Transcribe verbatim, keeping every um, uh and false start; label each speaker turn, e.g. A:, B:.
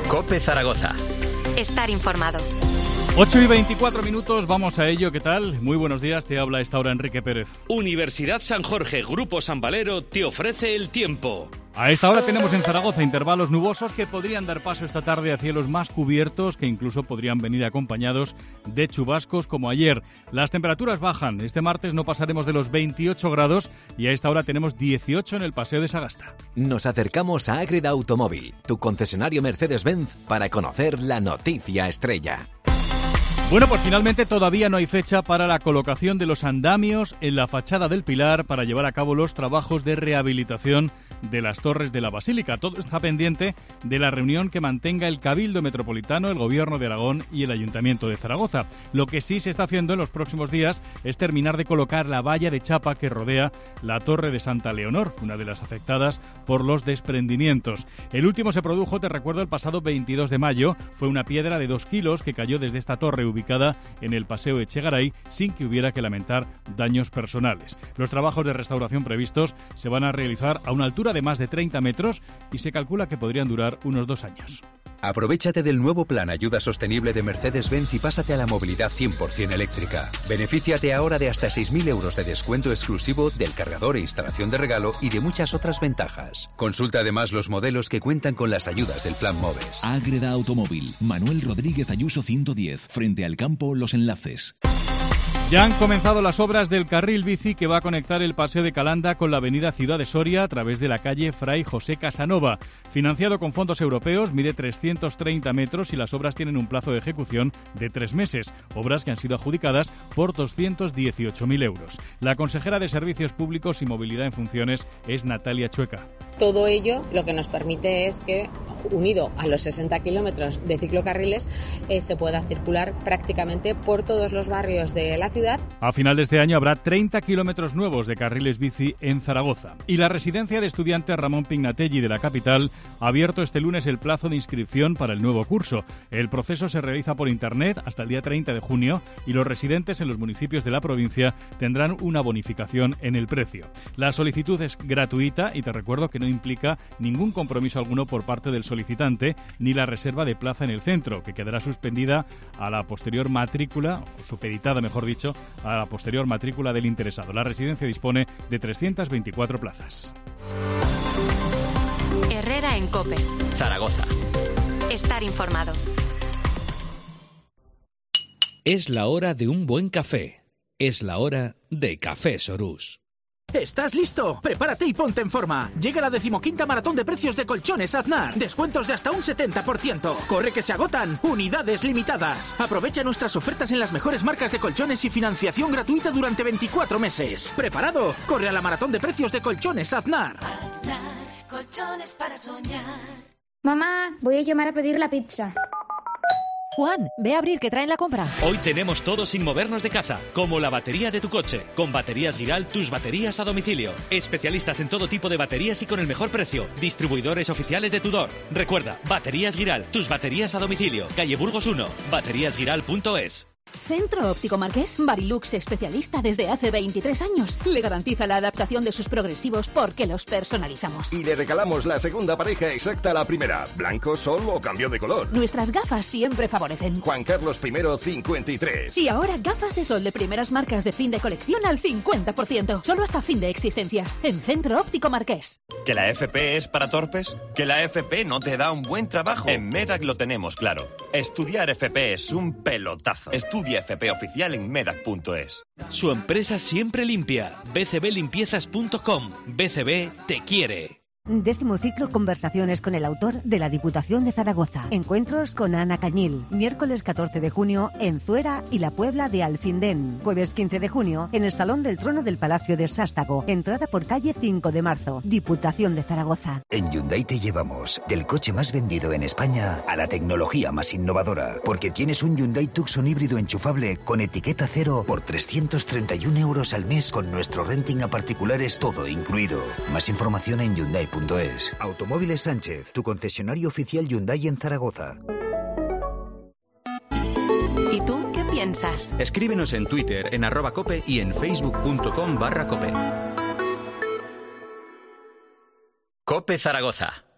A: COPE Zaragoza.
B: Estar informado.
C: ocho y veinticuatro minutos, vamos a ello. ¿Qué tal? Muy buenos días, te habla a esta hora Enrique Pérez.
D: Universidad San Jorge, Grupo San Valero, te ofrece el tiempo.
C: A esta hora tenemos en Zaragoza intervalos nubosos que podrían dar paso esta tarde a cielos más cubiertos, que incluso podrían venir acompañados de chubascos como ayer. Las temperaturas bajan. Este martes no pasaremos de los veintiocho grados y a esta hora tenemos dieciocho en el Paseo de Sagasta.
E: Nos acercamos a Ágreda Automóvil, tu concesionario Mercedes-Benz, para conocer la noticia estrella.
C: Bueno, pues finalmente todavía no hay fecha para la colocación de los andamios en la fachada del Pilar para llevar a cabo los trabajos de rehabilitación de las torres de la Basílica. Todo está pendiente de la reunión que mantenga el Cabildo Metropolitano, el Gobierno de Aragón y el Ayuntamiento de Zaragoza. Lo que sí se está haciendo en los próximos días es terminar de colocar la valla de chapa que rodea la Torre de Santa Leonor, una de las afectadas por los desprendimientos. El último se produjo, te recuerdo, el pasado veintidós de mayo. Fue una piedra de dos kilos que cayó desde esta torre ubicada ubicada en el Paseo Echegaray sin que hubiera que lamentar daños personales. Los trabajos de restauración previstos se van a realizar a una altura de más de treinta metros y se calcula que podrían durar unos dos años.
F: Aprovéchate del nuevo plan Ayuda Sostenible de Mercedes-Benz y pásate a la movilidad cien por ciento eléctrica. Benefíciate ahora de hasta seis mil euros de descuento exclusivo del cargador e instalación de regalo y de muchas otras ventajas. Consulta además los modelos que cuentan con las ayudas del plan MOVES.
G: Ágreda Automóvil, Manuel Rodríguez Ayuso ciento diez, frente al campo Los Enlaces.
C: Ya han comenzado las obras del carril bici que va a conectar el Paseo de Calanda con la avenida Ciudad de Soria a través de la calle Fray José Casanova. Financiado con fondos europeos, mide trescientos treinta metros y las obras tienen un plazo de ejecución de tres meses. Obras que han sido adjudicadas por doscientos dieciocho mil euros. La consejera de Servicios Públicos y Movilidad en Funciones es Natalia Chueca.
H: Todo ello lo que nos permite es que, unido a los sesenta kilómetros de ciclocarriles, eh, se pueda circular prácticamente por todos los barrios de la ciudad.
C: A final de este año habrá treinta kilómetros nuevos de carriles bici en Zaragoza. Y la residencia de estudiantes Ramón Pignatelli de la capital ha abierto este lunes el plazo de inscripción para el nuevo curso. El proceso se realiza por internet hasta el día treinta de junio y los residentes en los municipios de la provincia tendrán una bonificación en el precio. La solicitud es gratuita y te recuerdo que no implica ningún compromiso alguno por parte del solicitante ni la reserva de plaza en el centro, que quedará suspendida a la posterior matrícula, o supeditada mejor dicho, a la posterior matrícula del interesado. La residencia dispone de trescientas veinticuatro plazas.
B: Herrera en COPE.
A: Zaragoza.
B: Estar informado.
D: Es la hora de un buen café. Es la hora de Café Sorús.
I: ¿Estás listo? Prepárate y ponte en forma. Llega la decimoquinta maratón de precios de Colchones Aznar. Descuentos de hasta un setenta por ciento. Corre que se agotan. Unidades limitadas. Aprovecha nuestras ofertas en las mejores marcas de colchones y financiación gratuita durante veinticuatro meses. ¿Preparado? Corre a la maratón de precios de Colchones Aznar.
J: Aznar, colchones para soñar.
K: Mamá, voy a llamar a pedir la pizza.
L: Juan, ve a abrir que traen la compra.
D: Hoy tenemos todo sin movernos de casa, como la batería de tu coche. Con Baterías Giral, tus baterías a domicilio. Especialistas en todo tipo de baterías y con el mejor precio. Distribuidores oficiales de Tudor. Recuerda, Baterías Giral, tus baterías a domicilio. Calle Burgos uno, baterías giral punto es.
L: Centro Óptico Marqués, Barilux especialista desde hace veintitrés años. Le garantiza la adaptación de sus progresivos porque los personalizamos.
M: Y le regalamos la segunda pareja exacta a la primera. Blanco, sol o cambio de color.
L: Nuestras gafas siempre favorecen.
M: Juan Carlos primero, cincuenta y tres.
L: Y ahora gafas de sol de primeras marcas de fin de colección al cincuenta por ciento. Solo hasta fin de existencias. En Centro Óptico Marqués.
N: ¿Que la F P es para torpes? ¿Que la F P no te da un buen trabajo? En Medac lo tenemos claro. Estudiar F P es un pelotazo. Estudia F P oficial en medac punto es.
D: Su empresa siempre limpia. b c b limpiezas punto com. B C B te quiere.
O: Décimo ciclo Conversaciones con el autor de la Diputación de Zaragoza. Encuentros con Ana Cañil. Miércoles catorce de junio en Zuera y la Puebla de Alcindén. Jueves quince de junio en el Salón del Trono del Palacio de Sástago. Entrada por calle cinco de marzo. Diputación de Zaragoza.
P: En Hyundai te llevamos del coche más vendido en España a la tecnología más innovadora. Porque tienes un Hyundai Tucson híbrido enchufable con etiqueta cero por trescientos treinta y un euros al mes con nuestro renting a particulares todo incluido. Más información en Hyundai punto es. Automóviles Sánchez, tu concesionario oficial Hyundai en Zaragoza.
B: ¿Y tú qué piensas?
A: Escríbenos en Twitter, en arroba cope y en facebook punto com barra cope. COPE Zaragoza.